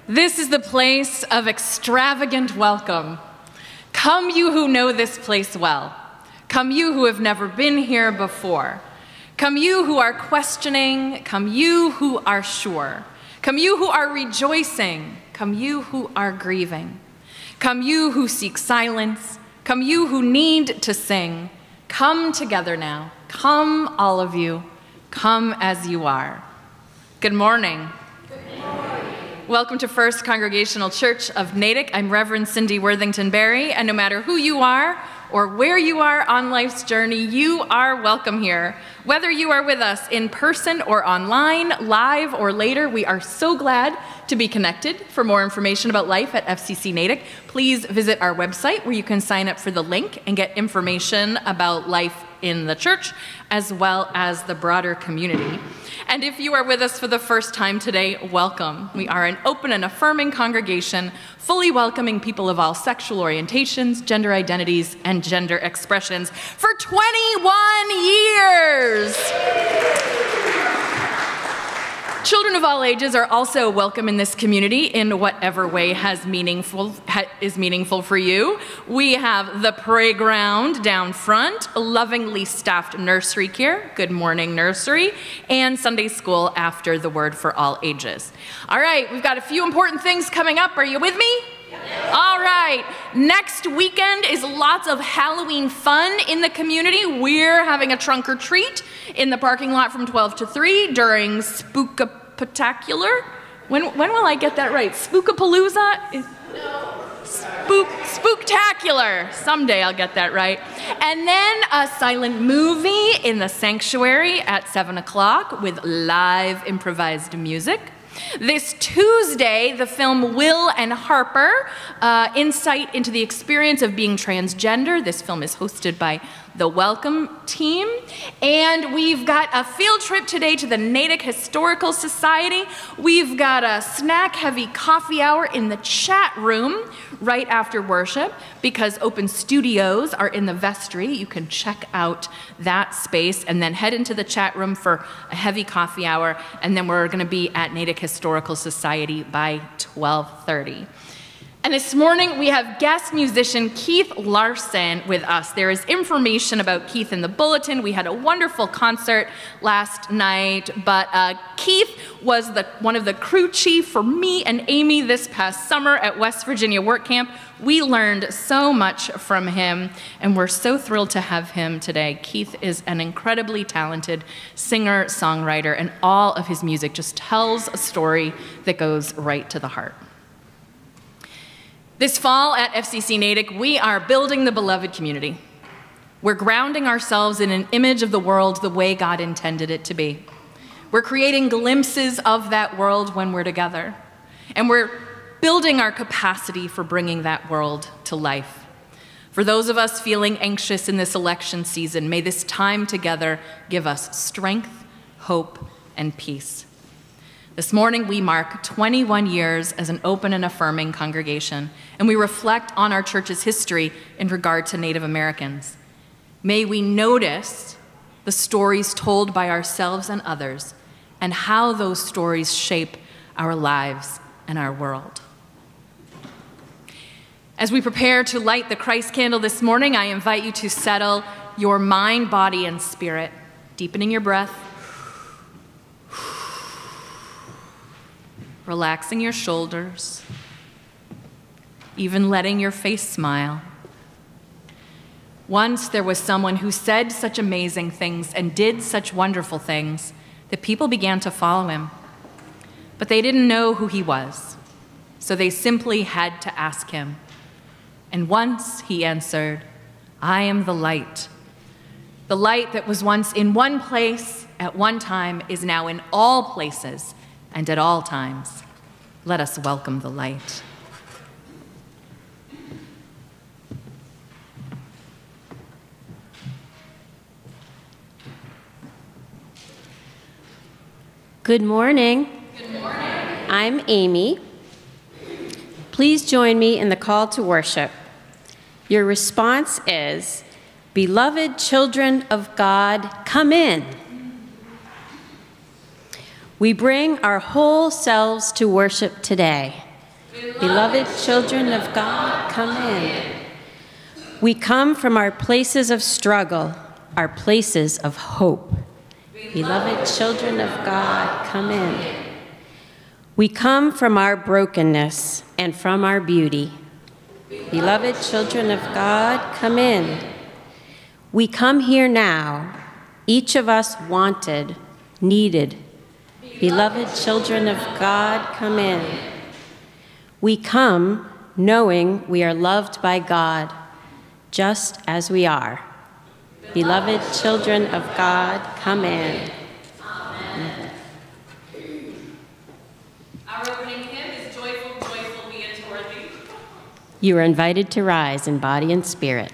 This is the place of extravagant welcome. Come you who know this place well. Come you who have never been here before. Come you who are questioning. Come you who are sure. Come you who are rejoicing. Come you who are grieving. Come you who seek silence. Come you who need to sing. Come together now. Come, all of you. Come as you are. Good morning. Good morning. Welcome to First Congregational Church of Natick. I'm Reverend Cindy Worthington-Berry, and no matter who you are or where you are on life's journey, you are welcome here. Whether you are with us in person or online, live or later, we are so glad to be connected. For more information about life at FCC Natick, please visit our website where you can sign up for the link and get information about life in the church as well as the broader community. And if you are with us for the first time today, welcome. We are an open and affirming congregation, fully welcoming people of all sexual orientations, gender identities, and gender expressions for 21 years. Children of all ages are also welcome in this community in whatever way is meaningful for you. We have the playground down front, a lovingly staffed nursery care, Good Morning Nursery, and Sunday school after the Word for all ages. All right, we've got a few important things coming up. Are you with me? All right, next weekend is lots of Halloween fun in the community. We're having a trunk or treat in the parking lot from 12 to 3 during Spookapatacular. When will I get that right? Spookapalooza? Spooktacular. Someday I'll get that right. And then a silent movie in the sanctuary at 7 o'clock with live improvised music. This Tuesday, the film Will and Harper, insight into the experience of being transgender. This film is hosted by the Welcome team. And we've got a field trip today to the Natick Historical Society. We've got a snack-heavy coffee hour in the chat room right after worship because open studios are in the vestry. You can check out that space and then head into the chat room for a heavy coffee hour. And then we're going to be at Natick Historical Society by 12:30. And this morning, we have guest musician Keith Larson with us. There is information about Keith in the bulletin. We had a wonderful concert last night, but Keith was one of the crew chief for me and Amy this past summer at West Virginia Work Camp. We learned so much from him, and we're so thrilled to have him today. Keith is an incredibly talented singer, songwriter, and all of his music just tells a story that goes right to the heart. This fall at FCC Natick, we are building the beloved community. We're grounding ourselves in an image of the world the way God intended it to be. We're creating glimpses of that world when we're together. And we're building our capacity for bringing that world to life. For those of us feeling anxious in this election season, may this time together give us strength, hope, and peace. This morning, we mark 21 years as an open and affirming congregation, and we reflect on our church's history in regard to Native Americans. May we notice the stories told by ourselves and others, and how those stories shape our lives and our world. As we prepare to light the Christ candle this morning, I invite you to settle your mind, body, and spirit, deepening your breath, relaxing your shoulders, even letting your face smile. Once there was someone who said such amazing things and did such wonderful things that people began to follow him. But they didn't know who he was, so they simply had to ask him. And once he answered, "I am the light." The light that was once in one place at one time is now in all places and at all times. Let us welcome the light. Good morning. Good morning. I'm Amy. Please join me in the call to worship. Your response is, "Beloved children of God, come in." We bring our whole selves to worship today. Beloved children of God, come in. We come from our places of struggle, our places of hope. Beloved children of God, come in. We come from our brokenness and from our beauty. Beloved children of God, come in. We come here now, each of us wanted, needed. Beloved children of God, come in. We come knowing we are loved by God, just as we are. Beloved children of God, come in. Amen. Our opening hymn is Joyful, Joyful, Be Toward Thee. You are invited to rise in body and spirit.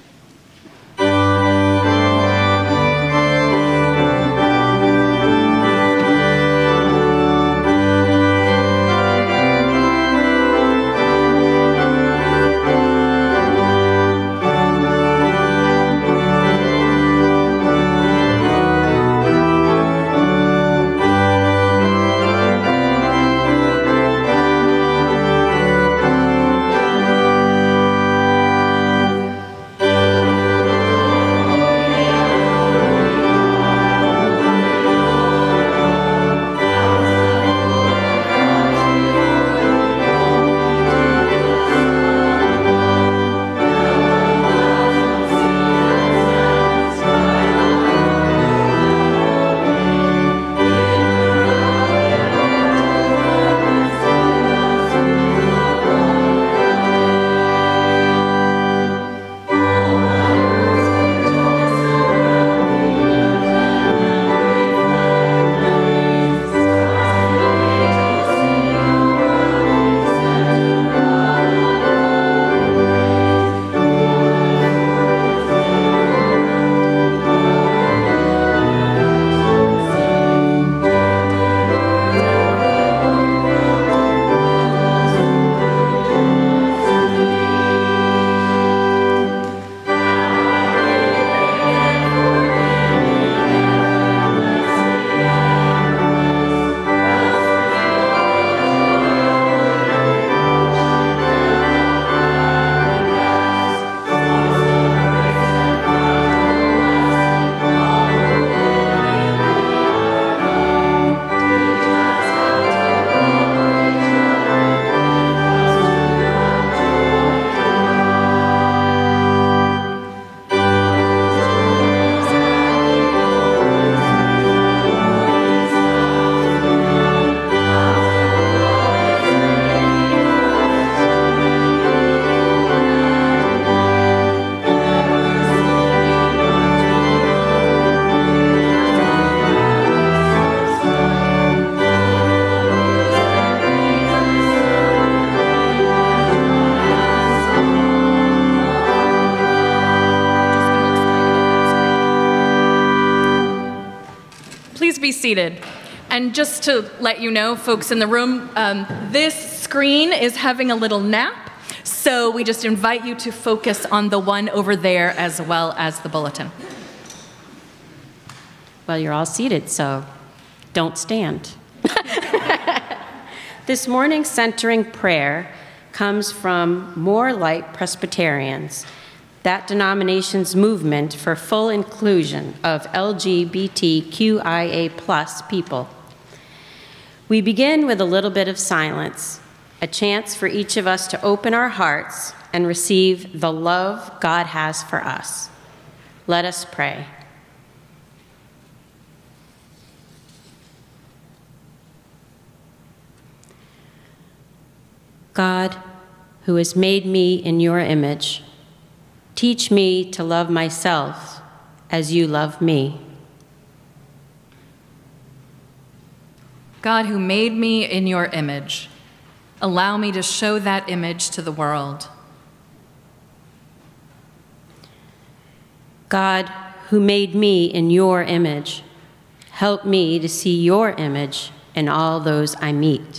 Be seated. And just to let you know, folks in the room, this screen is having a little nap, so we just invite you to focus on the one over there as well as the bulletin. Well, you're all seated, so don't stand. This morning's centering prayer comes from More Light Presbyterians, that denomination's movement for full inclusion of LGBTQIA+ people. We begin with a little bit of silence, a chance for each of us to open our hearts and receive the love God has for us. Let us pray. God, who has made me in your image, teach me to love myself as you love me. God, who made me in your image, allow me to show that image to the world. God, who made me in your image, help me to see your image in all those I meet.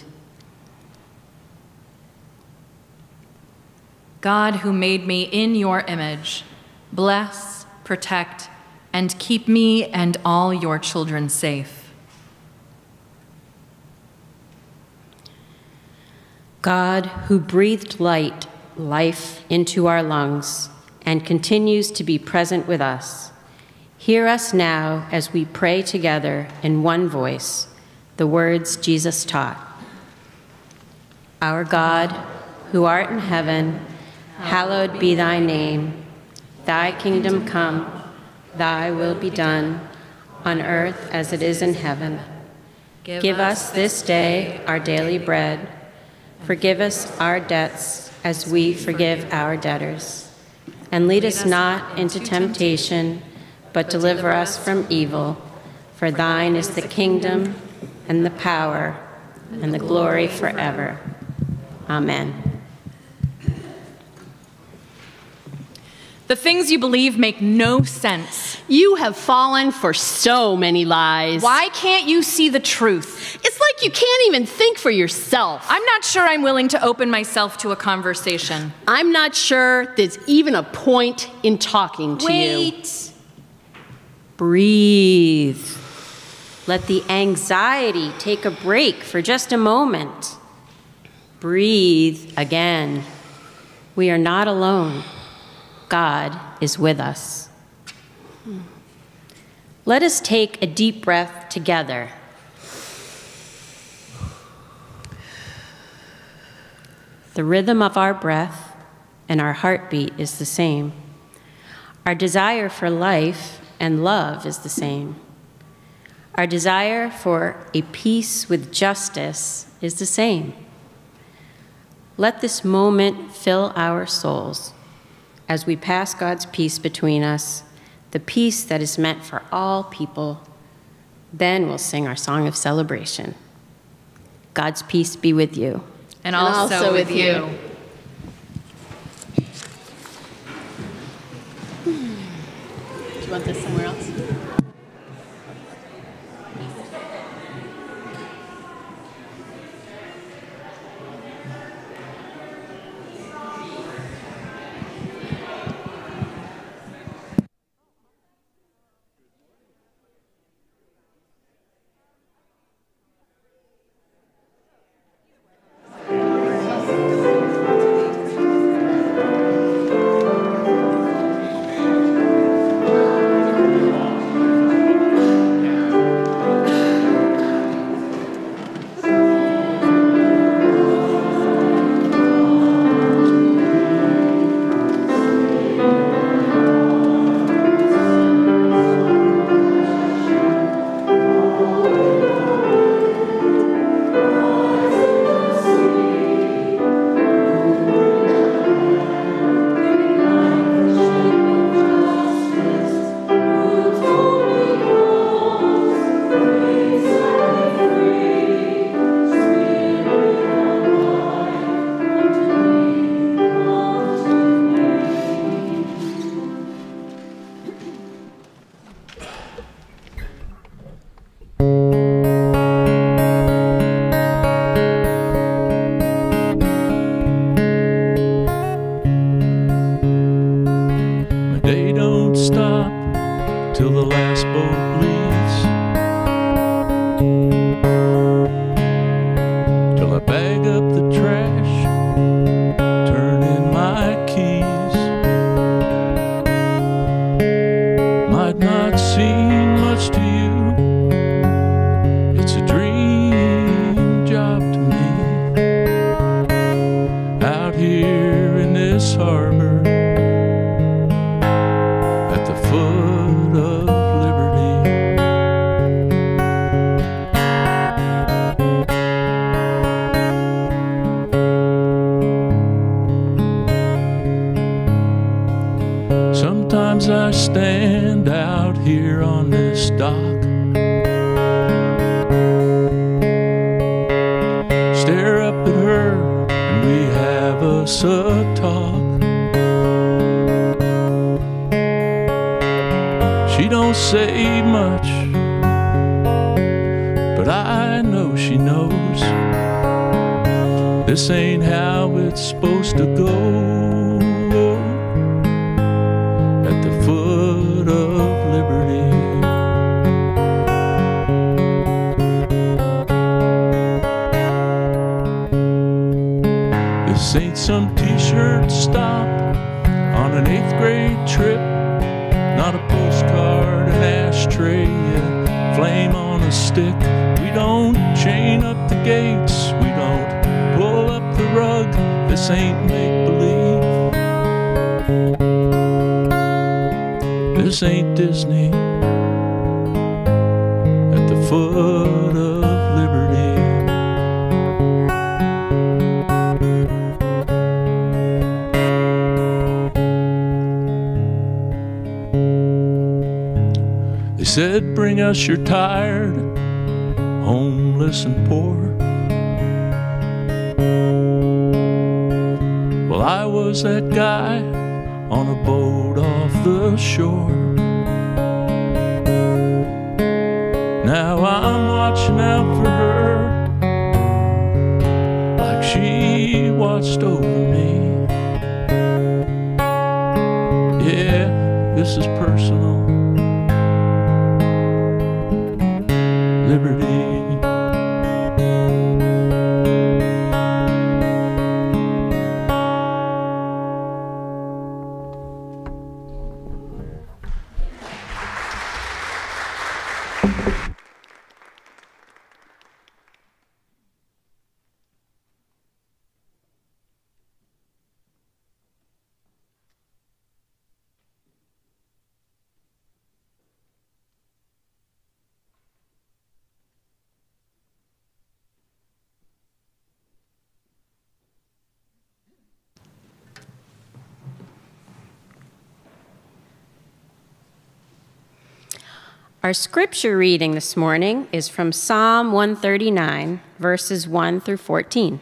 God, who made me in your image, bless, protect, and keep me and all your children safe. God, who breathed life into our lungs and continues to be present with us, hear us now as we pray together in one voice the words Jesus taught. Our God, who art in heaven, hallowed be thy name. Thy kingdom come, thy will be done, on earth as it is in heaven. Give us this day our daily bread. Forgive us our debts as we forgive our debtors. And lead us not into temptation, but deliver us from evil. For thine is the kingdom and the power and the glory forever. Amen. The things you believe make no sense. You have fallen for so many lies. Why can't you see the truth? It's like you can't even think for yourself. I'm not sure I'm willing to open myself to a conversation. I'm not sure there's even a point in talking to you. Wait. Breathe. Let the anxiety take a break for just a moment. Breathe again. We are not alone. God is with us. Let us take a deep breath together. The rhythm of our breath and our heartbeat is the same. Our desire for life and love is the same. Our desire for a peace with justice is the same. Let this moment fill our souls as we pass God's peace between us, the peace that is meant for all people. Then we'll sing our song of celebration. God's peace be with you. And also with you. Do you want this somewhere else? Sometimes I stand out here on this dock, stare up at her, and we have us a talk. She don't say much, but I know she knows this ain't how it's supposed to go. At the foot of liberty, This ain't some t-shirt stop on an 8th grade trip. Not a postcard, an ashtray, a flame on a stick. We don't chain up the gates, we don't pull up the rug. This ain't make-believe. This ain't Disney at the foot of Liberty. They said, bring us your tired, homeless and poor. Well, I was that guy on a boat off the shore. Now I'm watching out for her like she watched over me. Yeah, this is personal. Liberty. Our scripture reading this morning is from Psalm 139, verses 1 through 14.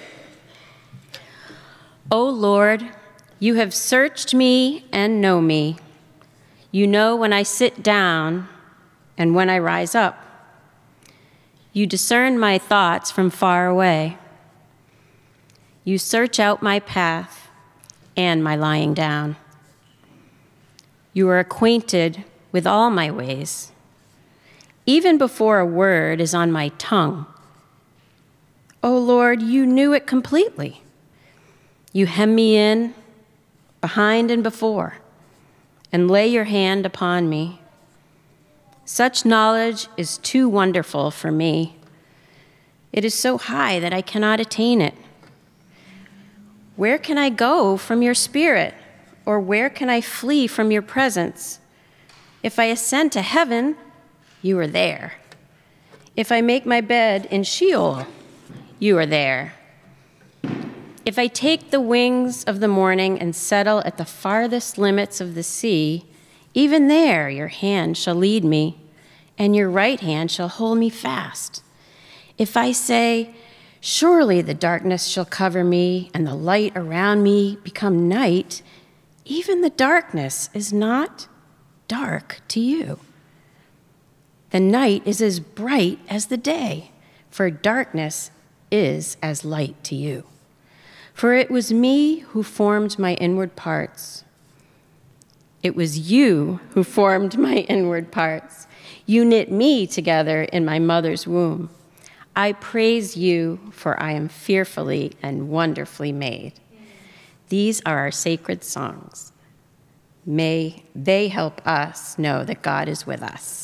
O Lord, you have searched me and know me. You know when I sit down and when I rise up. You discern my thoughts from far away. You search out my path and my lying down. You are acquainted with all my ways. Even before a word is on my tongue, O Lord, you knew it completely. You hem me in, behind and before, and lay your hand upon me. Such knowledge is too wonderful for me. It is so high that I cannot attain it. Where can I go from your spirit, or where can I flee from your presence? If I ascend to heaven, you are there. If I make my bed in Sheol, you are there. If I take the wings of the morning and settle at the farthest limits of the sea, even there your hand shall lead me, and your right hand shall hold me fast. If I say, surely the darkness shall cover me, and the light around me become night, even the darkness is not dark to you. The night is as bright as the day, for darkness is as light to you. For it was me who formed my inward parts. It was you who formed my inward parts. You knit me together in my mother's womb. I praise you, for I am fearfully and wonderfully made. These are our sacred songs. May they help us know that God is with us.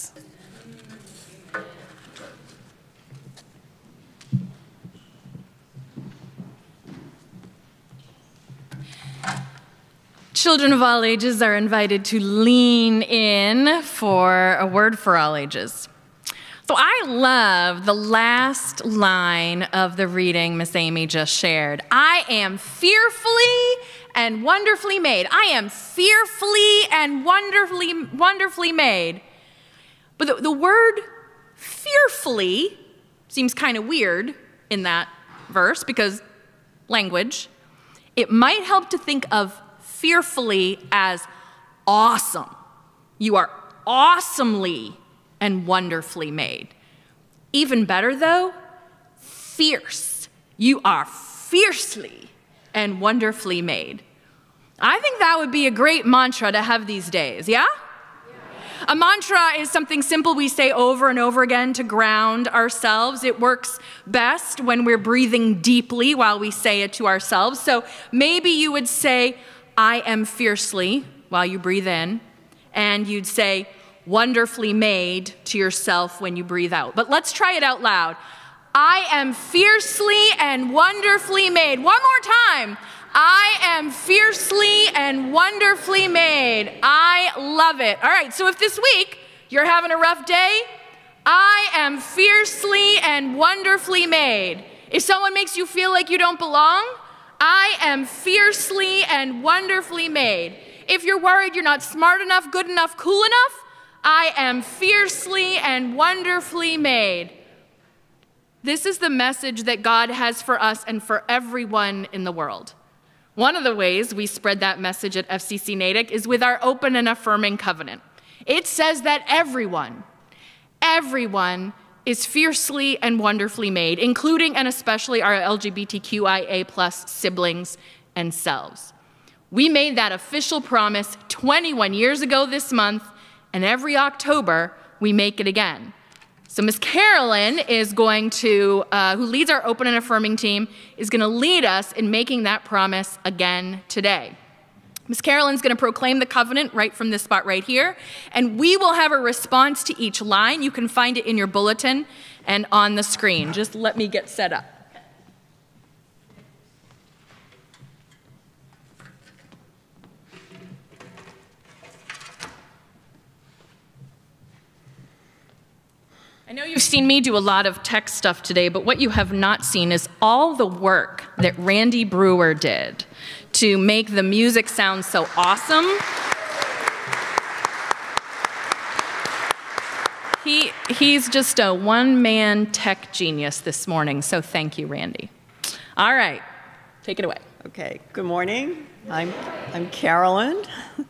Children of all ages are invited to lean in for a word for all ages. So I love the last line of the reading Miss Amy just shared. I am fearfully and wonderfully made. I am fearfully and wonderfully made. But the word fearfully seems kind of weird in that verse because language. It might help to think of fearfully as awesome. You are awesomely and wonderfully made. Even better though, fierce. You are fiercely and wonderfully made. I think that would be a great mantra to have these days, yeah? A mantra is something simple we say over and over again to ground ourselves. It works best when we're breathing deeply while we say it to ourselves. So maybe you would say, I am fiercely, while you breathe in, and you'd say, wonderfully made to yourself when you breathe out. But let's try it out loud. I am fiercely and wonderfully made. One more time. I am fiercely and wonderfully made. I love it. All right, so if this week you're having a rough day, I am fiercely and wonderfully made. If someone makes you feel like you don't belong, I am fiercely and wonderfully made. If you're worried you're not smart enough, good enough, cool enough, I am fiercely and wonderfully made. This is the message that God has for us and for everyone in the world. One of the ways we spread that message at FCC Natick is with our open and affirming covenant. It says that everyone is fiercely and wonderfully made, including and especially our LGBTQIA+ siblings and selves. We made that official promise 21 years ago this month, and every October we make it again. So Ms. Carolyn is going to, who leads our open and affirming team, is going to lead us in making that promise again today. Ms. Carolyn's going to proclaim the covenant right from this spot right here, and we will have a response to each line. You can find it in your bulletin and on the screen. Just let me get set up. I know you've seen me do a lot of tech stuff today, but what you have not seen is all the work that Randy Brewer did to make the music sound so awesome. He's just a one-man tech genius this morning, so thank you, Randy. All right, take it away. Okay, good morning. I'm Carolyn.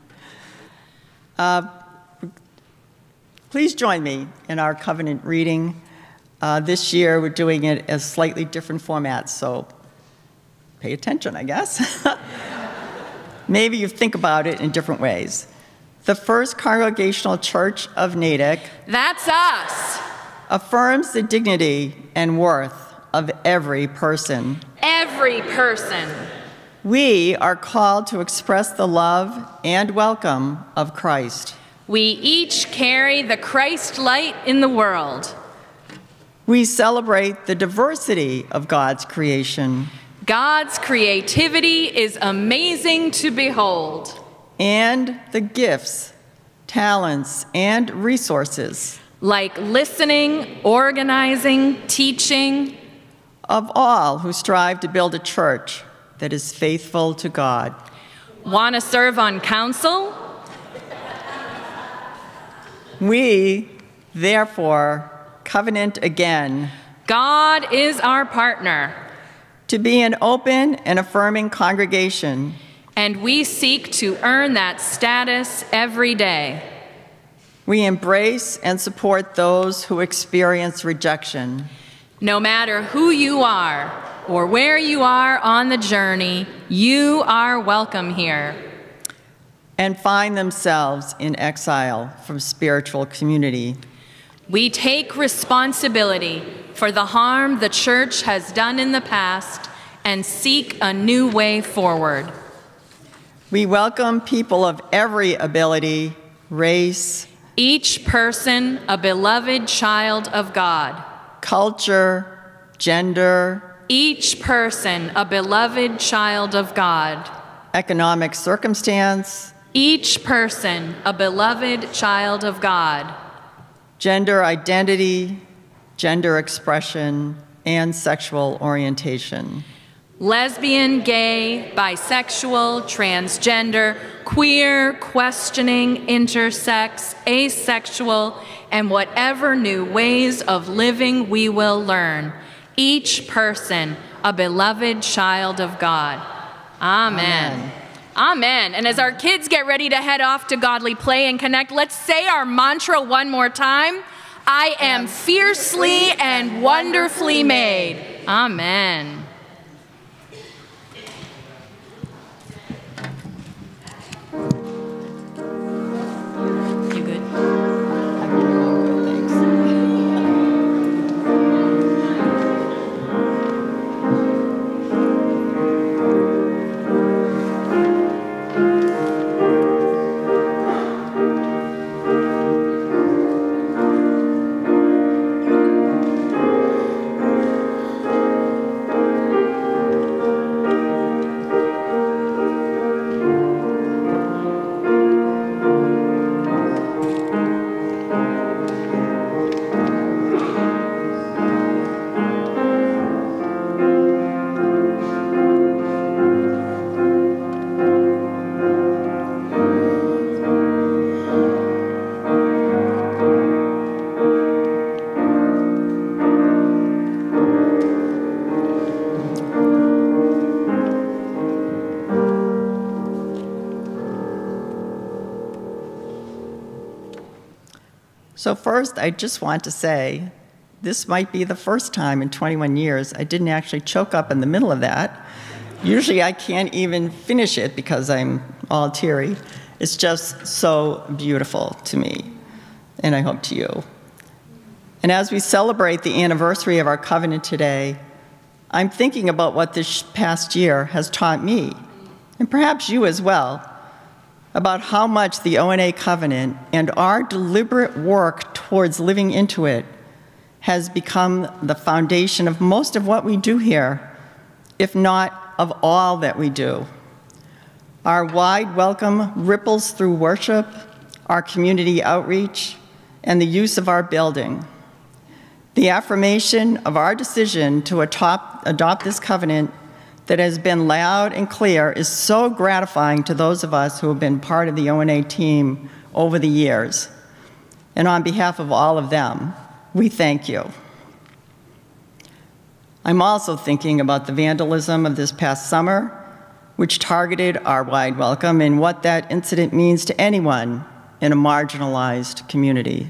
Please join me in our covenant reading. This year we're doing it as slightly different formats, so pay attention, I guess. Maybe you think about it in different ways. The First Congregational Church of Natick, that's us, affirms the dignity and worth of every person. Every person. We are called to express the love and welcome of Christ. We each carry the Christ light in the world. We celebrate the diversity of God's creation. God's creativity is amazing to behold. And the gifts, talents, and resources like listening, organizing, teaching of all who strive to build a church that is faithful to God. Want to serve on council? We, therefore, covenant again. God is our partner. To be an open and affirming congregation. And we seek to earn that status every day. We embrace and support those who experience rejection. No matter who you are or where you are on the journey, you are welcome here. And find themselves in exile from spiritual community. We take responsibility for the harm the church has done in the past and seek a new way forward. We welcome people of every ability, race, each person a beloved child of God, culture, gender, each person a beloved child of God, economic circumstance, each person a beloved child of God, gender identity, gender expression, and sexual orientation. Lesbian, gay, bisexual, transgender, queer, questioning, intersex, asexual, and whatever new ways of living we will learn. Each person a beloved child of God. Amen. Amen. Amen. And as our kids get ready to head off to Godly Play and Connect, let's say our mantra one more time. I am fiercely and wonderfully made. Amen. You good? So first, I just want to say, this might be the first time in 21 years I didn't actually choke up in the middle of that. Usually I can't even finish it because I'm all teary. It's just so beautiful to me, and I hope to you. And as we celebrate the anniversary of our covenant today, I'm thinking about what this past year has taught me, and perhaps you as well, about how much the ONA covenant and our deliberate work towards living into it has become the foundation of most of what we do here, if not of all that we do. Our wide welcome ripples through worship, our community outreach, and the use of our building. The affirmation of our decision to adopt this covenant that has been loud and clear is so gratifying to those of us who have been part of the ONA team over the years. And on behalf of all of them, we thank you. I'm also thinking about the vandalism of this past summer, which targeted our wide welcome, and what that incident means to anyone in a marginalized community.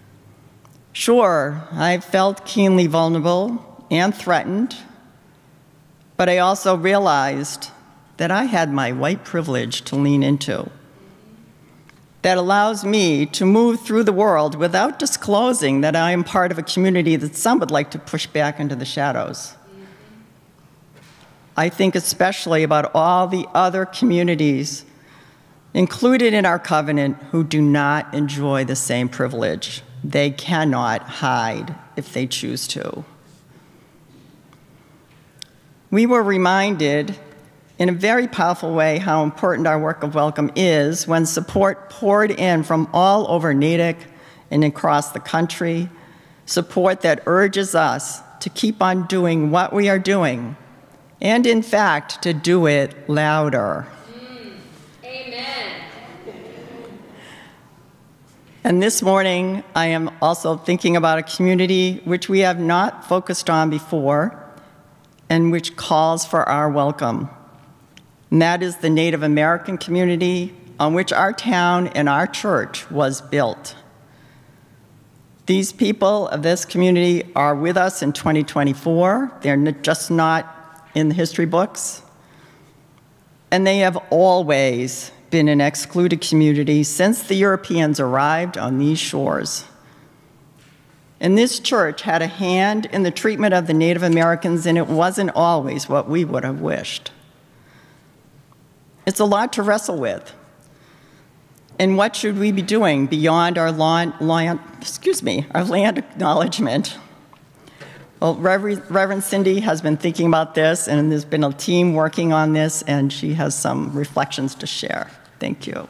Sure, I felt keenly vulnerable and threatened, but I also realized that I had my white privilege to lean into. That allows me to move through the world without disclosing that I am part of a community that some would like to push back into the shadows. I think especially about all the other communities included in our covenant who do not enjoy the same privilege. They cannot hide if they choose to. We were reminded in a very powerful way how important our work of welcome is when support poured in from all over Natick and across the country, support that urges us to keep on doing what we are doing, and in fact, to do it louder. Amen. And this morning, I am also thinking about a community which we have not focused on before, and which calls for our welcome. And that is the Native American community on which our town and our church was built. These people of this community are with us in 2024. They're just not in the history books. And they have always been an excluded community since the Europeans arrived on these shores. And this church had a hand in the treatment of the Native Americans, and it wasn't always what we would have wished. It's a lot to wrestle with. And what should we be doing beyond our land acknowledgement? Well, Reverend Cindy has been thinking about this, and there's been a team working on this, and she has some reflections to share. Thank you.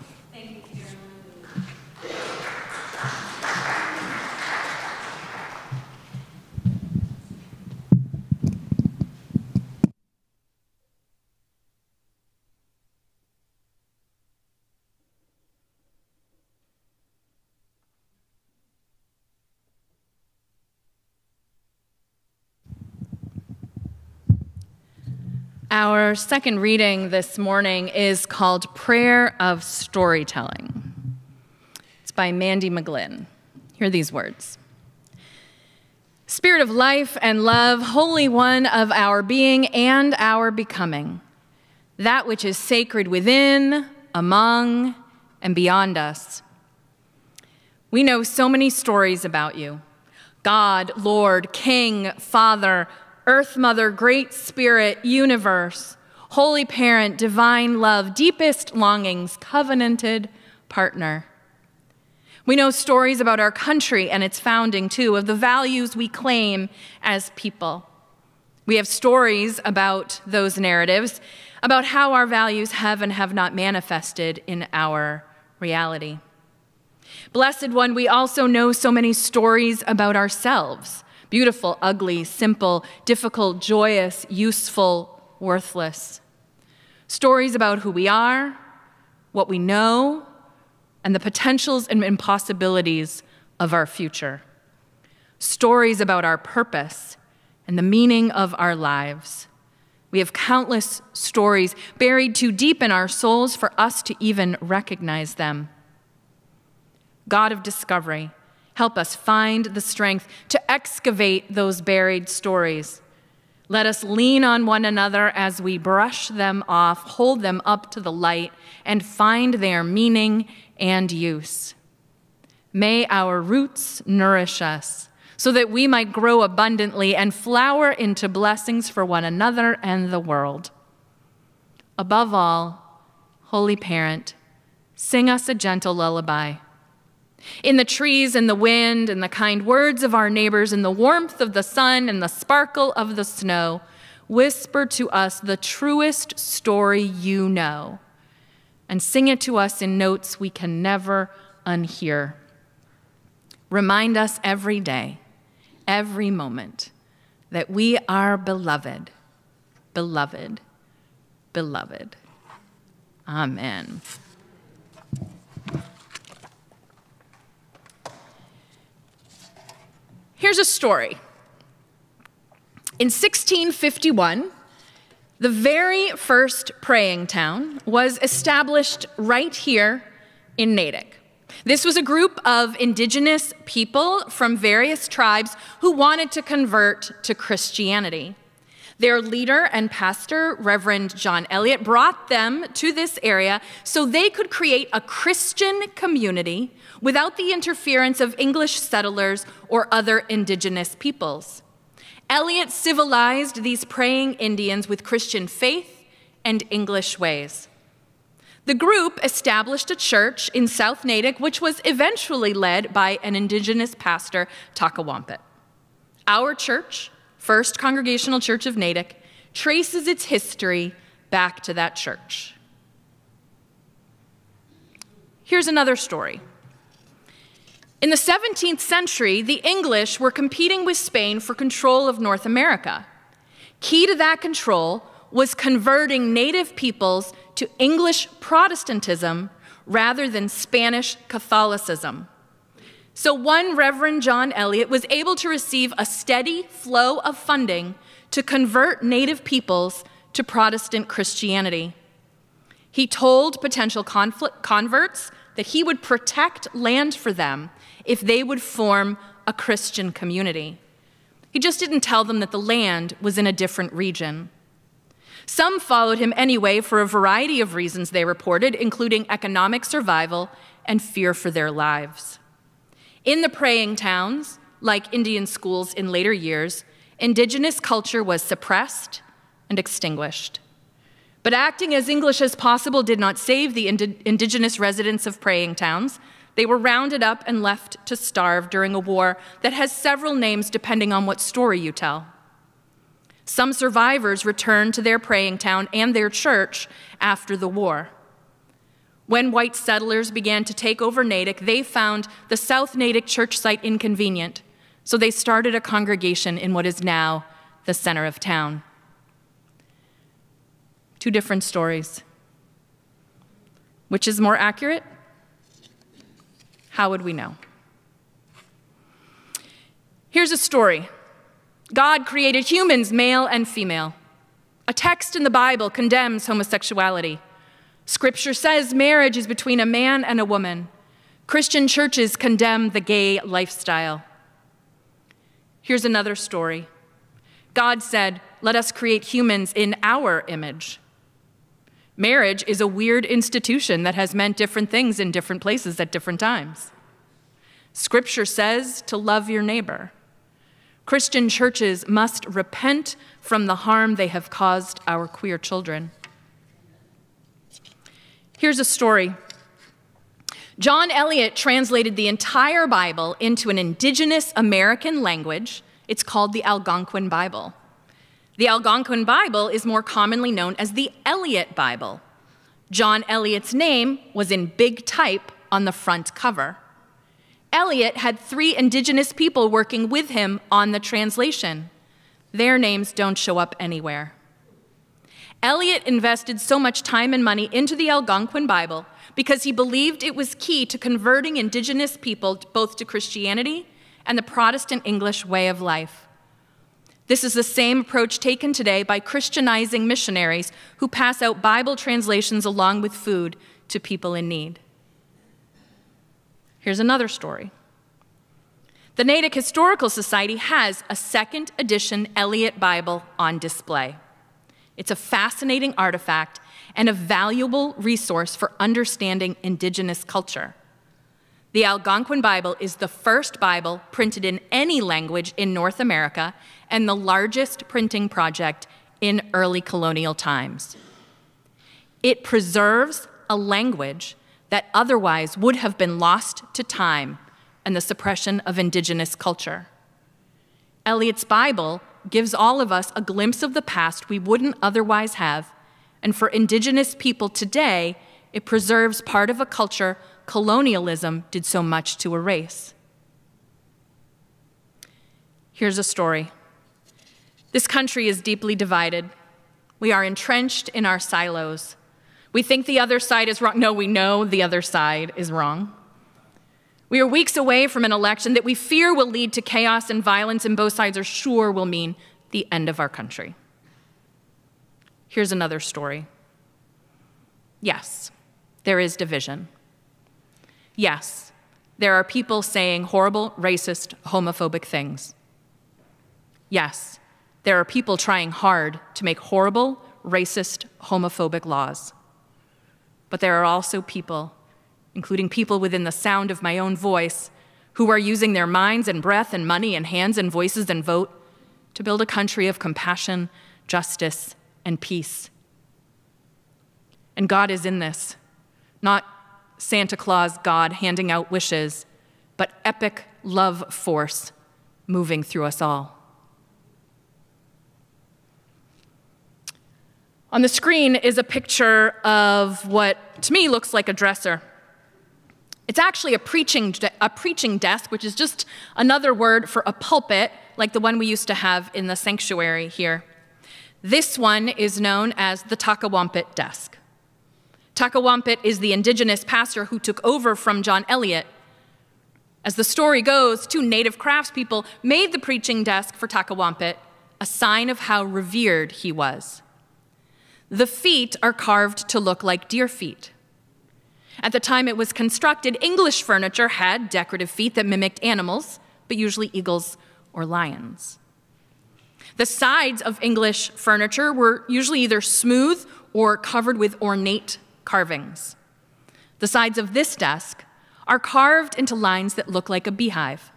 Our second reading this morning is called Prayer of Storytelling. It's by Mandy McGlynn. Hear these words. Spirit of life and love, Holy One of our being and our becoming, that which is sacred within, among, and beyond us. We know so many stories about you. God, Lord, King, Father, Earth Mother, Great Spirit, Universe, Holy Parent, Divine Love, deepest longings, covenanted partner. We know stories about our country and its founding, too, of the values we claim as people. We have stories about those narratives, about how our values have and have not manifested in our reality. Blessed One, we also know so many stories about ourselves. Beautiful, ugly, simple, difficult, joyous, useful, worthless. Stories about who we are, what we know, and the potentials and impossibilities of our future. Stories about our purpose and the meaning of our lives. We have countless stories buried too deep in our souls for us to even recognize them. God of discovery, Help us find the strength to excavate those buried stories. Let us lean on one another as we brush them off, hold them up to the light, and find their meaning and use. May our roots nourish us so that we might grow abundantly and flower into blessings for one another and the world. Above all, Holy Parent, sing us a gentle lullaby. In the trees and the wind and the kind words of our neighbors, in the warmth of the sun and the sparkle of the snow, whisper to us the truest story you know, and sing it to us in notes we can never unhear. Remind us every day, every moment, that we are beloved, beloved, beloved. Amen. Here's a story. In 1651, the very first praying town was established right here in Natick. This was a group of indigenous people from various tribes who wanted to convert to Christianity. Their leader and pastor, Reverend John Eliot, brought them to this area so they could create a Christian community without the interference of English settlers or other indigenous peoples. Eliot civilized these praying Indians with Christian faith and English ways. The group established a church in South Natick, which was eventually led by an indigenous pastor, Takawampit. Our church, First Congregational Church of Natick, traces its history back to that church. Here's another story. In the 17th century, the English were competing with Spain for control of North America. Key to that control was converting native peoples to English Protestantism rather than Spanish Catholicism. So one Reverend John Eliot was able to receive a steady flow of funding to convert native peoples to Protestant Christianity. He told potential converts that he would protect land for them if they would form a Christian community. He just didn't tell them that the land was in a different region. Some followed him anyway for a variety of reasons, they reported, including economic survival and fear for their lives. In the praying towns, like Indian schools in later years, indigenous culture was suppressed and extinguished. But acting as English as possible did not save the indigenous residents of praying towns. They were rounded up and left to starve during a war that has several names depending on what story you tell. Some survivors returned to their praying town and their church after the war. When white settlers began to take over Natick, they found the South Natick church site inconvenient, so they started a congregation in what is now the center of town. Two different stories. Which is more accurate? How would we know? Here's a story. God created humans, male and female. A text in the Bible condemns homosexuality. Scripture says marriage is between a man and a woman. Christian churches condemn the gay lifestyle. Here's another story. God said, "Let us create humans in our image." Marriage is a weird institution that has meant different things in different places at different times. Scripture says to love your neighbor. Christian churches must repent from the harm they have caused our queer children. Here's a story. John Eliot translated the entire Bible into an indigenous American language. It's called the Algonquin Bible. The Algonquin Bible is more commonly known as the Eliot Bible. John Eliot's name was in big type on the front cover. Eliot had 3 indigenous people working with him on the translation. Their names don't show up anywhere. Eliot invested so much time and money into the Algonquin Bible because he believed it was key to converting indigenous people both to Christianity and the Protestant English way of life. This is the same approach taken today by Christianizing missionaries who pass out Bible translations along with food to people in need. Here's another story. The Natick Historical Society has a second edition Eliot Bible on display. It's a fascinating artifact and a valuable resource for understanding Indigenous culture. The Algonquin Bible is the first Bible printed in any language in North America and the largest printing project in early colonial times. It preserves a language that otherwise would have been lost to time and the suppression of Indigenous culture. Eliot's Bible gives all of us a glimpse of the past we wouldn't otherwise have, and for Indigenous people today, it preserves part of a culture colonialism did so much to erase. Here's a story. This country is deeply divided. We are entrenched in our silos. We think the other side is wrong. No, we know the other side is wrong. We are weeks away from an election that we fear will lead to chaos and violence, and both sides are sure will mean the end of our country. Here's another story. Yes, there is division. Yes, there are people saying horrible, racist, homophobic things. Yes, there are people trying hard to make horrible, racist, homophobic laws. But there are also people, including people within the sound of my own voice, who are using their minds and breath and money and hands and voices and vote to build a country of compassion, justice, and peace. And God is in this, not Santa Claus God handing out wishes, but epic love force moving through us all. On the screen is a picture of what, to me, looks like a dresser. It's actually a preaching desk, which is just another word for a pulpit, like the one we used to have in the sanctuary here. This one is known as the Takawampit desk. Takawampit is the Indigenous pastor who took over from John Eliot. As the story goes, two native craftspeople made the preaching desk for Takawampit, a sign of how revered he was. The feet are carved to look like deer feet. At the time it was constructed, English furniture had decorative feet that mimicked animals, but usually eagles or lions. The sides of English furniture were usually either smooth or covered with ornate carvings. The sides of this desk are carved into lines that look like a beehive.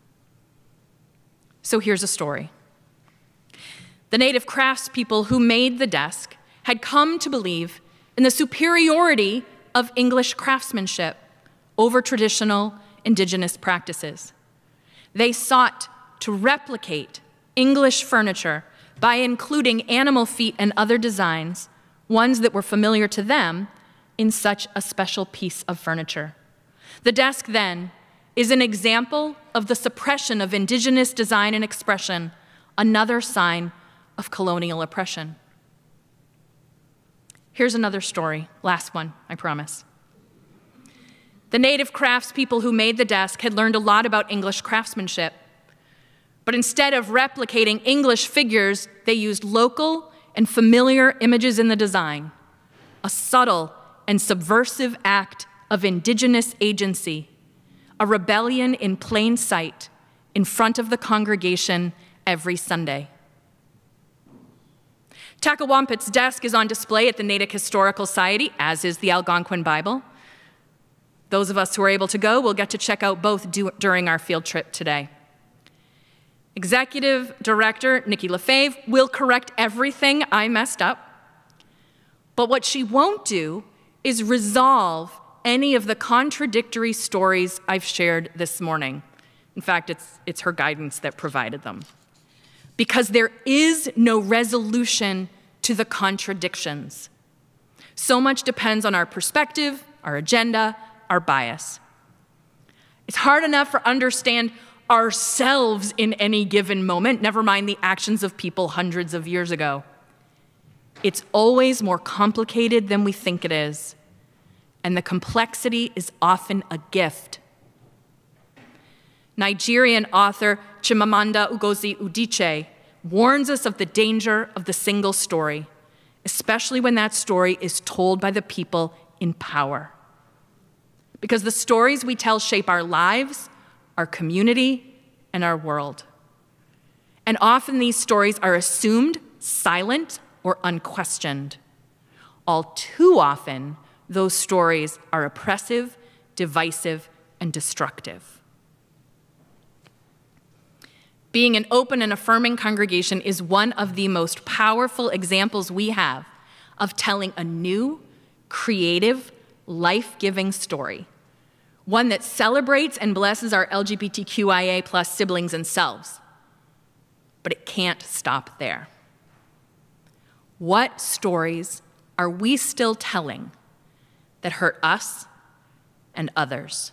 So here's a story. The native craftspeople who made the desk had come to believe in the superiority of English craftsmanship over traditional Indigenous practices. They sought to replicate English furniture by including animal feet and other designs, ones that were familiar to them, in such a special piece of furniture. The desk, then, is an example of the suppression of Indigenous design and expression, another sign of colonial oppression. Here's another story, last one, I promise. The native craftspeople who made the desk had learned a lot about English craftsmanship, but instead of replicating English figures, they used local and familiar images in the design, a subtle and subversive act of Indigenous agency, a rebellion in plain sight in front of the congregation every Sunday. Takawampit's desk is on display at the Natick Historical Society, as is the Algonquin Bible. Those of us who are able to go will get to check out both during our field trip today. Executive Director Nikki Lefebvre will correct everything I messed up, but what she won't do is resolve any of the contradictory stories I've shared this morning. In fact, it's her guidance that provided them. Because there is no resolution to the contradictions. So much depends on our perspective, our agenda, our bias. It's hard enough to understand ourselves in any given moment, never mind the actions of people hundreds of years ago. It's always more complicated than we think it is, and the complexity is often a gift. Nigerian author Chimamanda Ngozi Adichie warns us of the danger of the single story, especially when that story is told by the people in power. Because the stories we tell shape our lives, our community, and our world. And often these stories are assumed, silent, or unquestioned. All too often, those stories are oppressive, divisive, and destructive. Being an open and affirming congregation is one of the most powerful examples we have of telling a new, creative, life-giving story, one that celebrates and blesses our LGBTQIA+ siblings and selves. But it can't stop there. What stories are we still telling that hurt us and others?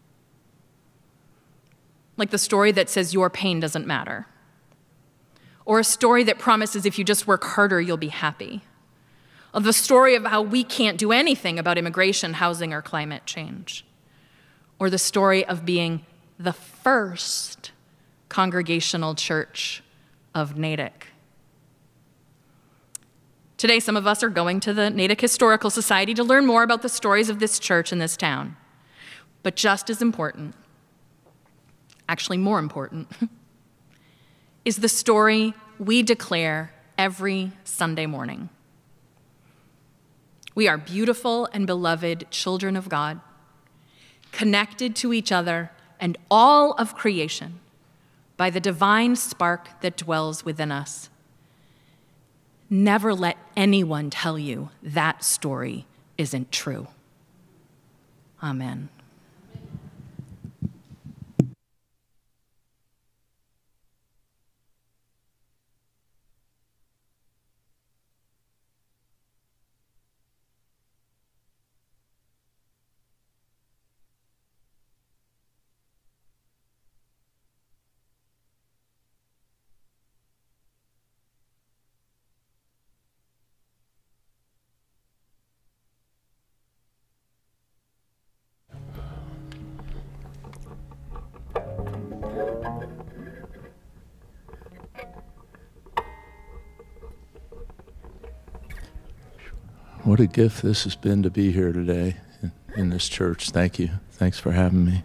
Like the story that says your pain doesn't matter, or a story that promises if you just work harder, you'll be happy, or the story of how we can't do anything about immigration, housing, or climate change, or the story of being the first congregational church of Natick. Today, some of us are going to the Natick Historical Society to learn more about the stories of this church in this town. But just as important, actually more important, is the story we declare every Sunday morning. We are beautiful and beloved children of God, connected to each other and all of creation by the divine spark that dwells within us. Never let anyone tell you that story isn't true. Amen. What a gift this has been to be here today in this church. Thank you. Thanks for having me.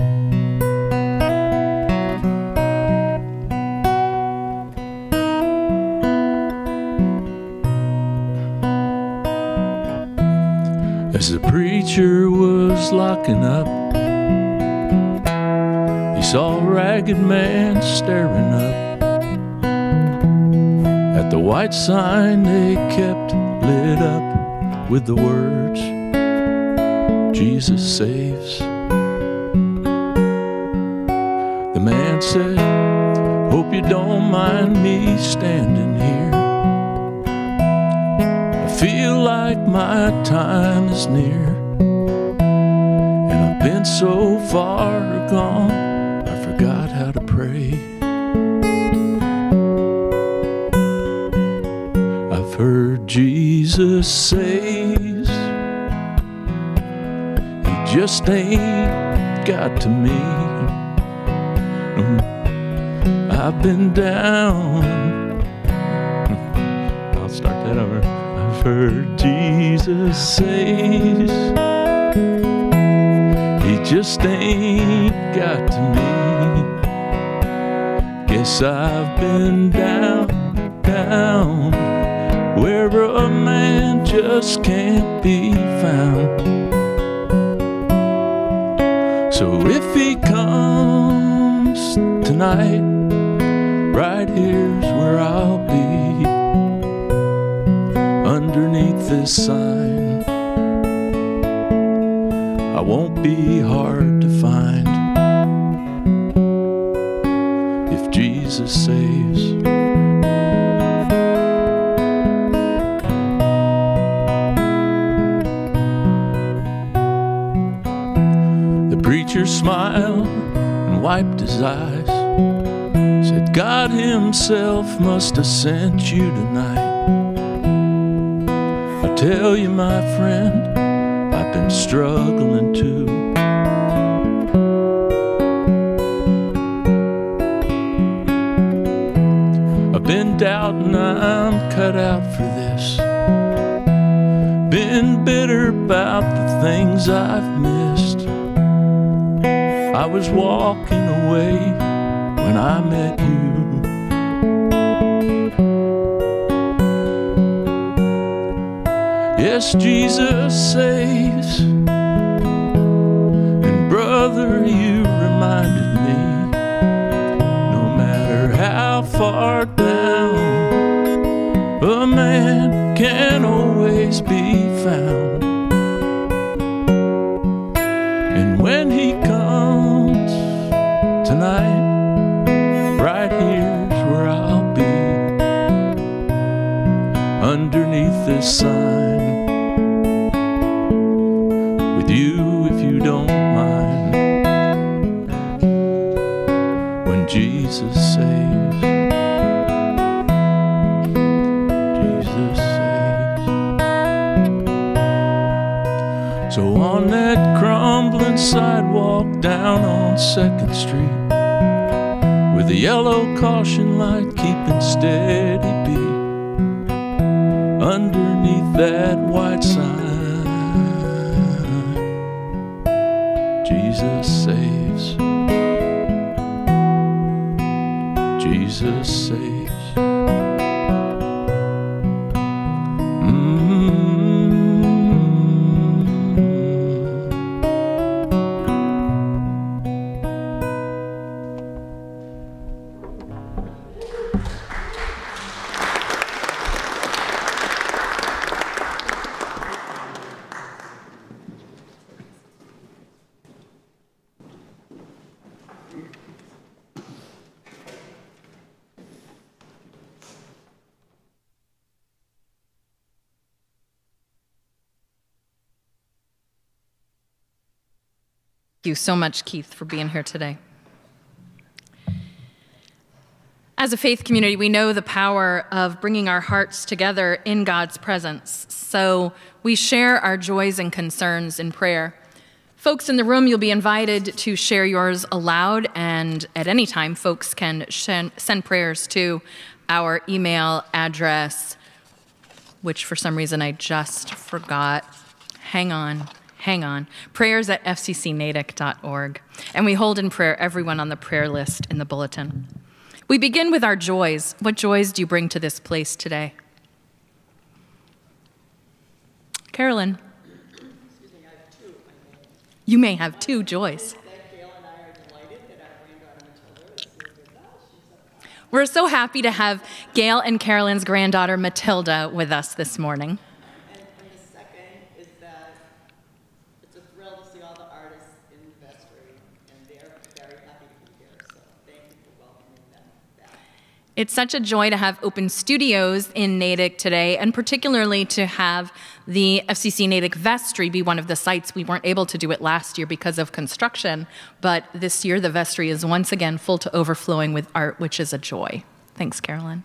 As the preacher was locking up, he saw a ragged man staring up at the white sign they kept lit up with the words, Jesus saves. The man said, hope you don't mind me standing here. I feel like my time is near, and I've been so far gone, I forgot how to pray. I've heard Jesus saves, he just ain't got to me. I've been down, I'll start that over. I've heard Jesus saves, he just ain't got to me. Guess I've been down, where a man just can't be found. So if he comes tonight, right here's where I'll be, underneath this sign. I won't be hard to find if Jesus saves. The preacher smiled and wiped his eyes, said, God himself must have sent you tonight. I tell you, my friend, I've been struggling too. I've been doubting I'm cut out for this, been bitter about the things I've missed. I was walking away when I met you. Yes, Jesus saves, and brother, you reminded me, no matter how far down, a man can always be found. And when he comes tonight, right here's where I'll be, underneath this sign, with you if you don't mind. When Jesus saves, Jesus saves. So on that crumbling sidewalk down on 2nd Street, with the yellow caution light keeping steady beat, underneath that white sign, Jesus saves, Jesus saves. Thank you so much, Keith, for being here today. As a faith community, we know the power of bringing our hearts together in God's presence. So we share our joys and concerns in prayer. Folks in the room, you'll be invited to share yours aloud, and at any time, folks can send prayers to our email address, which for some reason I just forgot. Hang on. prayers@fccnatick.org. And we hold in prayer everyone on the prayer list in the bulletin. We begin with our joys. What joys do you bring to this place today? Carolyn. You may have two joys. We're so happy to have Gail and Carolyn's granddaughter Matilda with us this morning. And the second is that it's a thrill to see all the artists in the vestry, and they're very happy to be here, so thank you for welcoming them back. It's such a joy to have open studios in Natick today, and particularly to have the FCC Natick Vestry be one of the sites. We weren't able to do it last year because of construction, but this year the vestry is once again full to overflowing with art, which is a joy. Thanks, Carolyn.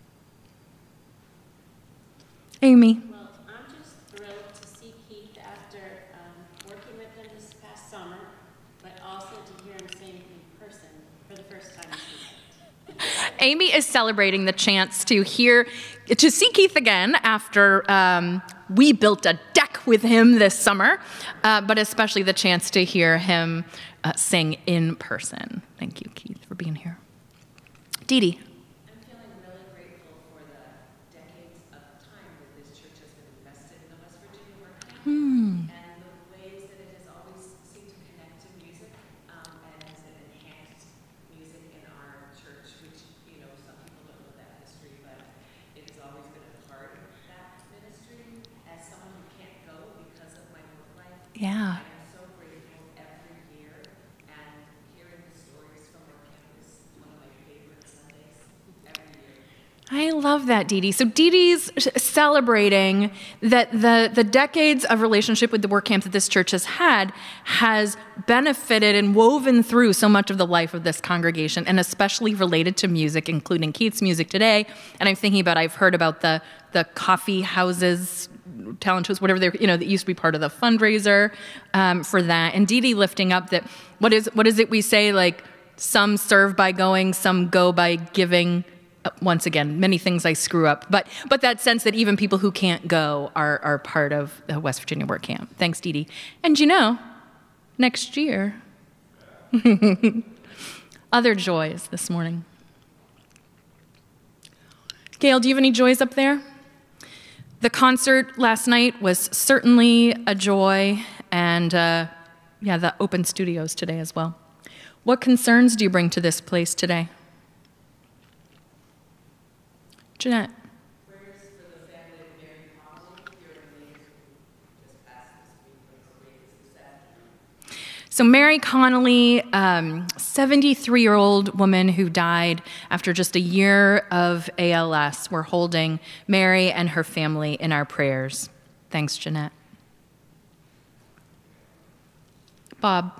Amy. Well, I'm just thrilled to see Keith after working with him this past summer, but also to hear him sing in person for the first time this weekend. Amy is celebrating the chance to see Keith again after we built a deck with him this summer, but especially the chance to hear him sing in person. Thank you, Keith, for being here. Dee Dee. I'm feeling really grateful for the decades of time that this church has been invested in the West Virginia work camp, and the ways that it has always seemed to connect to music, and has enhanced music in our church, which, you know, some people don't know that history, but it has always been a part of that ministry. As someone who can't go because of my work life, Yeah. I am so grateful every year, and hearing the stories from work camp is one of my favorite Sundays every year. I love that, Dee Dee. So Dee Dee's celebrating that the decades of relationship with the work camp that this church has had has benefited and woven through so much of the life of this congregation, and especially related to music, including Keith's music today. And I'm thinking about, I've heard about the coffee houses, talent shows, whatever they, you know, that used to be part of the fundraiser for that. And Dee Dee lifting up that, what is it we say, like, some serve by going, some go by giving. Once again, many things I screw up, but that sense that even people who can't go are part of the West Virginia Work Camp. Thanks, Dee Dee. And you know, next year, Other joys this morning. Gail, do you have any joys up there? The concert last night was certainly a joy, and yeah, the open studios today as well. What concerns do you bring to this place today? Jeanette. Prayers for the family of Mary Connolly, here in Leeds, who just passed this week with greatest this afternoon. So Mary Connolly, 73-year-old woman who died after just a year of ALS. We're holding Mary and her family in our prayers. Thanks, Jeanette. Bob.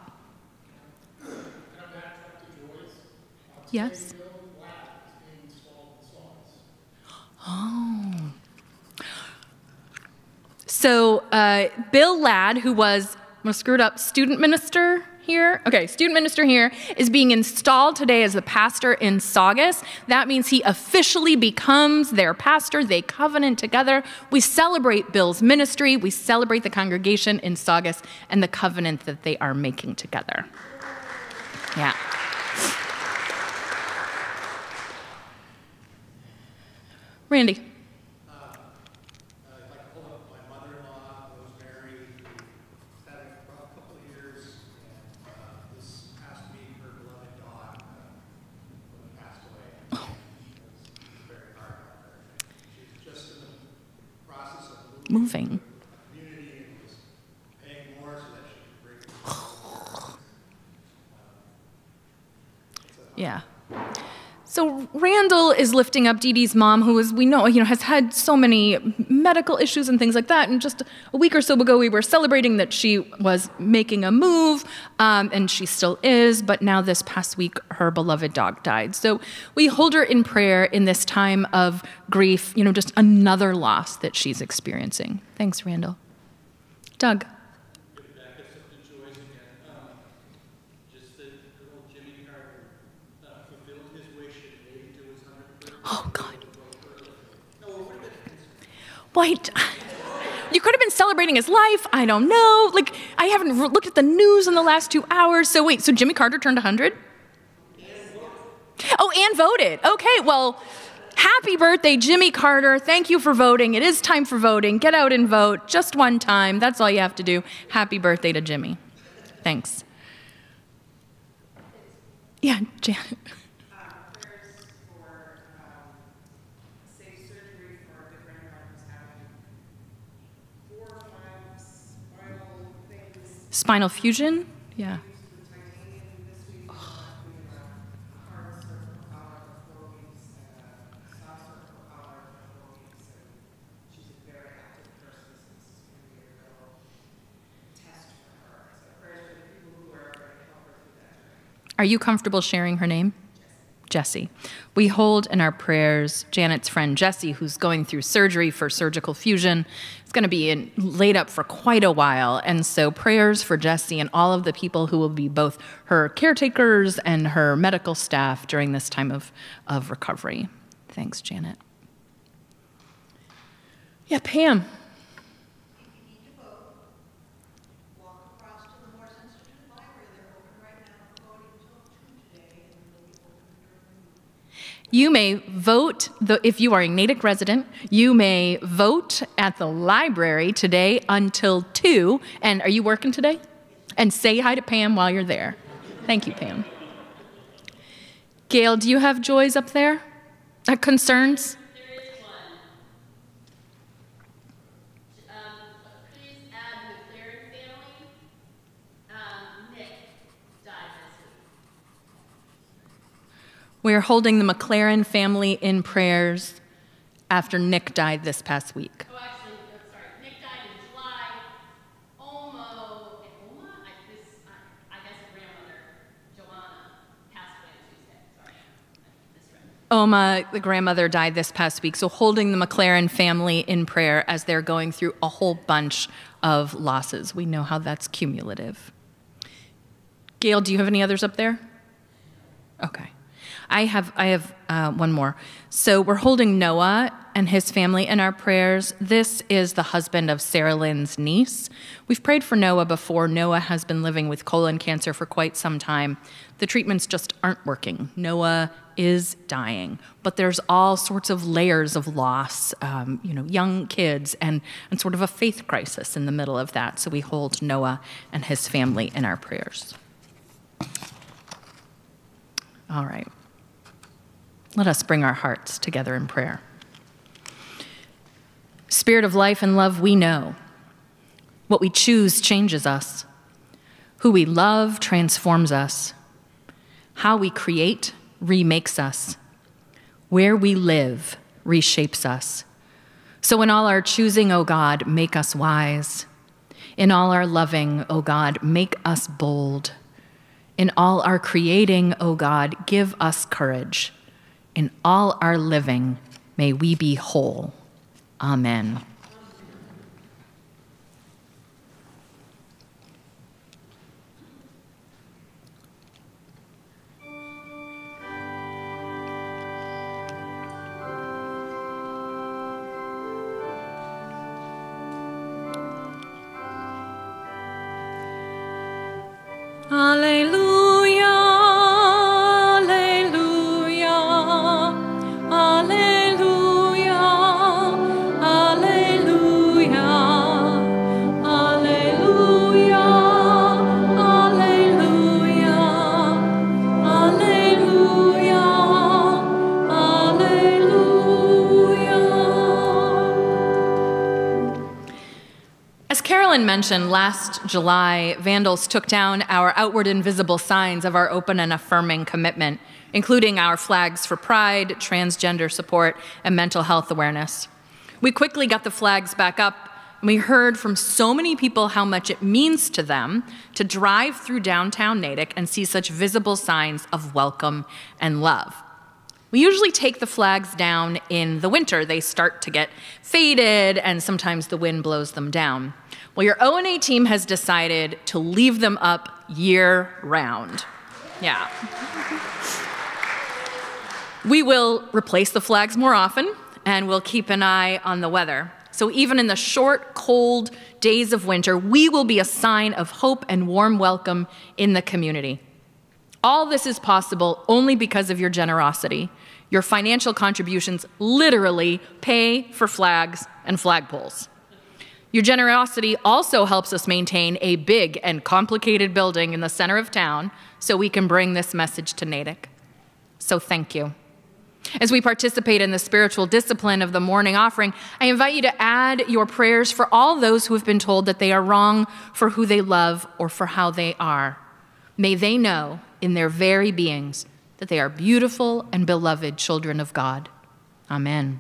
Yes? Oh. So Bill Ladd, who was, I'm screwed up, student minister here? Okay, student minister here, is being installed today as the pastor in Saugus. That means he officially becomes their pastor. They covenant together. We celebrate Bill's ministry. We celebrate the congregation in Saugus and the covenant that they are making together. Yeah. Randy. I'd like to hold up my mother-in-law, Rosemary, who's had a rough couple of years, and this past week, her beloved dog passed away. It was very hard on her. She's just in the process of Moving. community and was paying more so that she could bring Yeah. So Randall is lifting up Dee Dee's mom, who, as we know, has had so many medical issues and things like that. And just a week or so ago, we were celebrating that she was making a move, and she still is. But now this past week, her beloved dog died. So we hold her in prayer in this time of grief, just another loss that she's experiencing. Thanks, Randall. Doug. Oh, God. What? You could have been celebrating his life. I don't know. I haven't looked at the news in the last 2 hours. So wait, so Jimmy Carter turned 100? Oh, and voted. Okay, well, happy birthday, Jimmy Carter. Thank you for voting. It is time for voting. Get out and vote just one time. That's all you have to do. Happy birthday to Jimmy. Thanks. Yeah, Janet. Spinal fusion? Yeah. Are you comfortable sharing her name? Jessie. We hold in our prayers Janet's friend Jessie, who's going through surgery for surgical fusion. It's going to be laid up for quite a while. And so prayers for Jessie and all of the people who will be both her caretakers and her medical staff during this time of recovery. Thanks, Janet. Yeah, Pam. You may vote, if you are a Natick resident, you may vote at the library today until 2. And are you working today? And say hi to Pam while you're there. Thank you, Pam. Gail, do you have joys up there? Concerns? There is one. Please add McLaren family. Nick died this week. We are holding the McLaren family in prayers after Nick died this past week. Oh, actually, sorry. Nick died in July. I guess a grandmother, Joanna, passed away on Tuesday. Sorry. Misread. Oma, the grandmother, died this past week. So holding the McLaren family in prayer as they're going through a whole bunch of losses. We know how that's cumulative. Gail, do you have any others up there? Okay. I have one more. So we're holding Noah and his family in our prayers. This is the husband of Sarah Lynn's niece. We've prayed for Noah before. Noah has been living with colon cancer for quite some time. The treatments just aren't working. Noah is dying, but there's all sorts of layers of loss, young kids and sort of a faith crisis in the middle of that. So we hold Noah and his family in our prayers. All right. Let us bring our hearts together in prayer. Spirit of life and love, we know. What we choose changes us. Who we love transforms us. How we create remakes us. Where we live reshapes us. So in all our choosing, O God, make us wise. In all our loving, O God, make us bold. In all our creating, O God, give us courage. In all our living, may we be whole. Amen. Alleluia, alleluia, alleluia, alleluia, alleluia, alleluia, alleluia, alleluia. As Carolyn mentioned, last July, vandals took down our outward and visible signs of our open and affirming commitment, including our flags for pride, transgender support, and mental health awareness. We quickly got the flags back up, and we heard from so many people how much it means to them to drive through downtown Natick and see such visible signs of welcome and love. We usually take the flags down in the winter. They start to get faded, and sometimes the wind blows them down. Well, your O&A team has decided to leave them up year-round. Yeah. We will replace the flags more often, and we'll keep an eye on the weather. So even in the short, cold days of winter, we will be a sign of hope and warm welcome in the community. All this is possible only because of your generosity. Your financial contributions literally pay for flags and flagpoles. Your generosity also helps us maintain a big and complicated building in the center of town so we can bring this message to Natick. So thank you. As we participate in the spiritual discipline of the morning offering, I invite you to add your prayers for all those who have been told that they are wrong for who they love or for how they are. May they know in their very beings that they are beautiful and beloved children of God. Amen.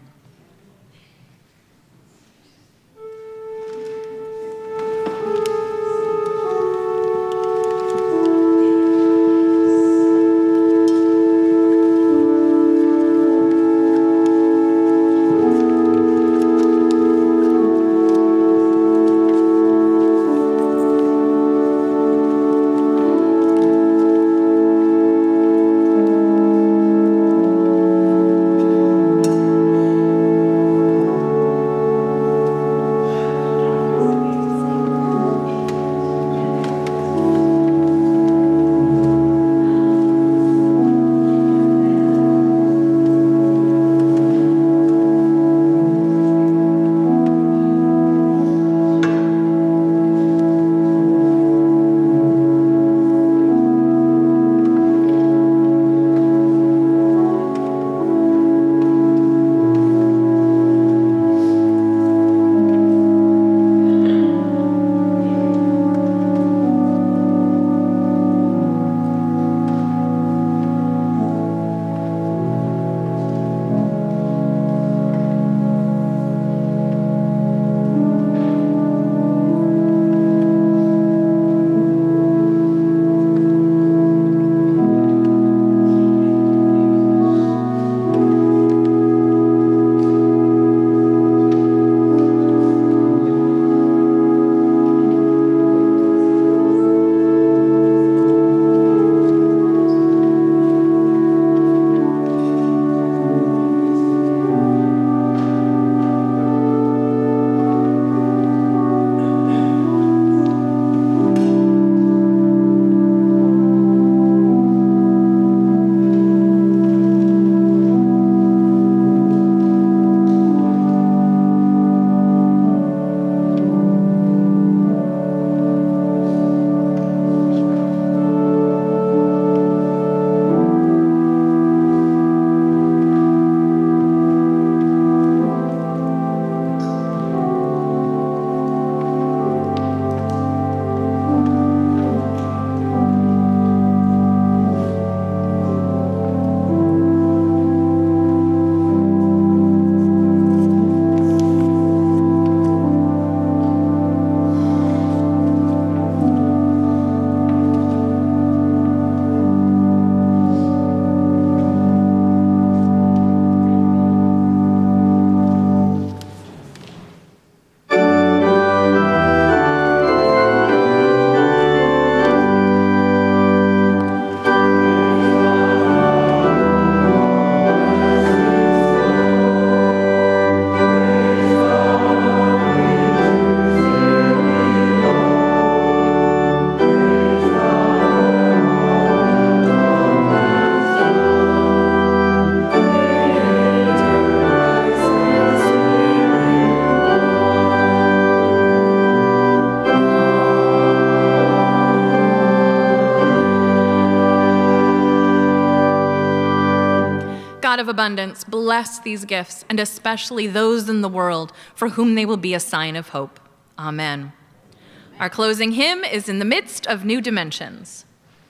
of abundance, bless these gifts, and especially those in the world for whom they will be a sign of hope. Amen. Our closing hymn is In the Midst of New Dimensions.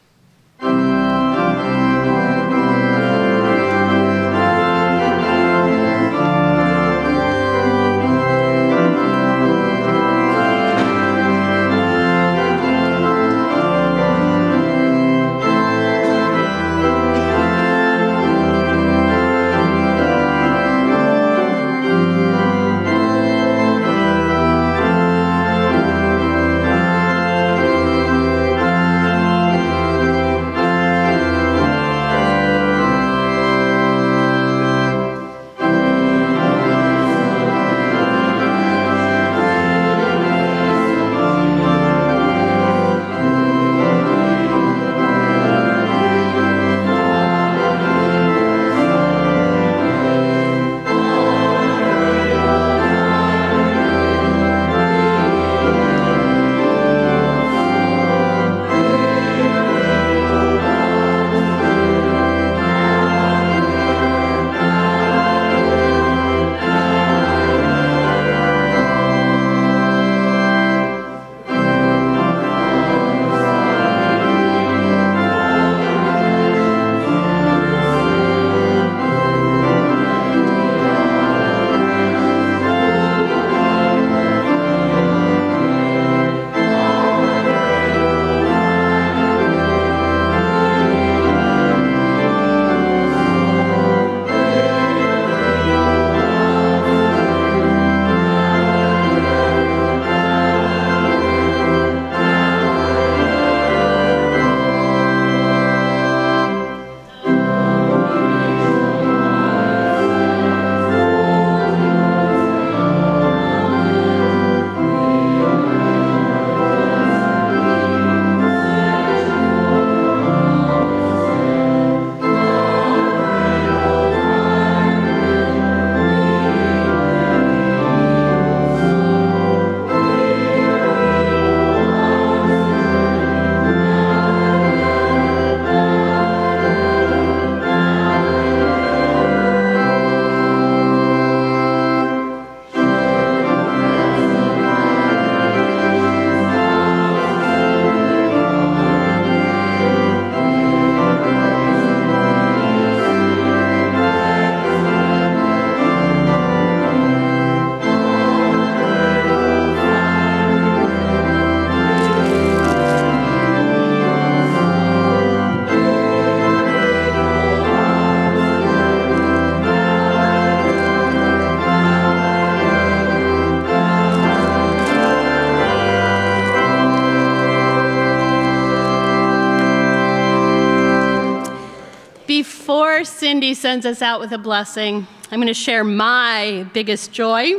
Before Cindy sends us out with a blessing, I'm going to share my biggest joy.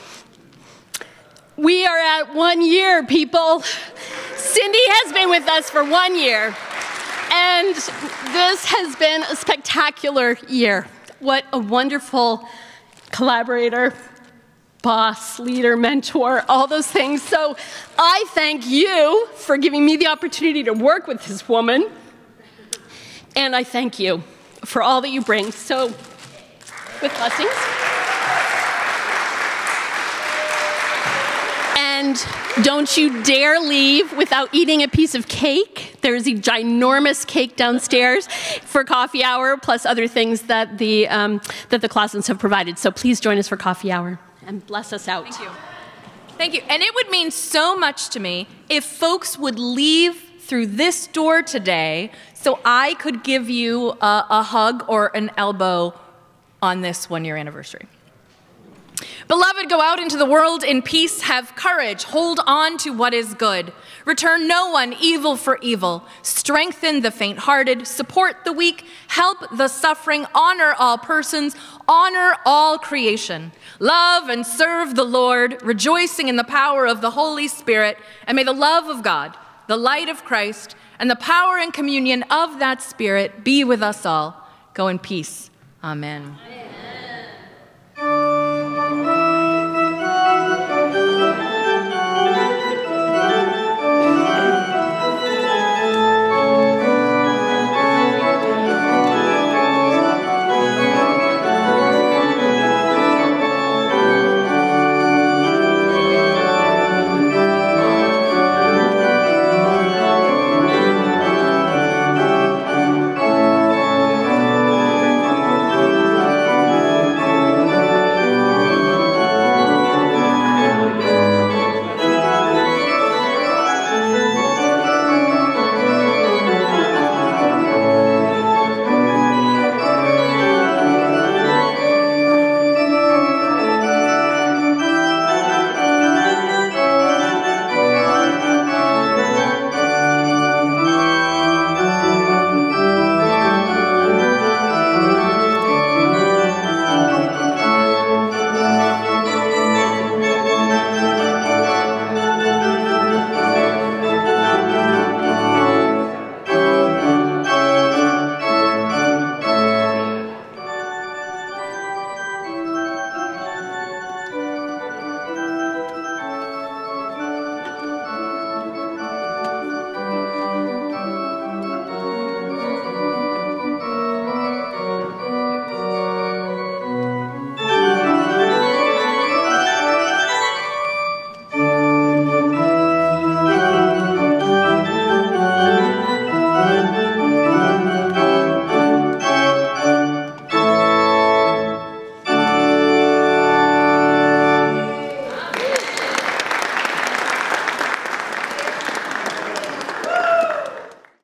We are at 1 year, people. Cindy has been with us for 1 year, and this has been a spectacular year. What a wonderful collaborator, boss, leader, mentor, all those things. So I thank you for giving me the opportunity to work with this woman. And I thank you for all that you bring. So, with blessings. And don't you dare leave without eating a piece of cake. There's a ginormous cake downstairs for coffee hour, plus other things that the Clausens have provided. So please join us for coffee hour and bless us out. Thank you. Thank you. And it would mean so much to me if folks would leave through this door today so I could give you a hug or an elbow on this 1 year anniversary. Beloved, go out into the world in peace, have courage, hold on to what is good. Return no one evil for evil. Strengthen the faint-hearted, support the weak, help the suffering, honor all persons, honor all creation. Love and serve the Lord, rejoicing in the power of the Holy Spirit, and may the love of God, the light of Christ, and the power and communion of that Spirit be with us all. Go in peace. Amen.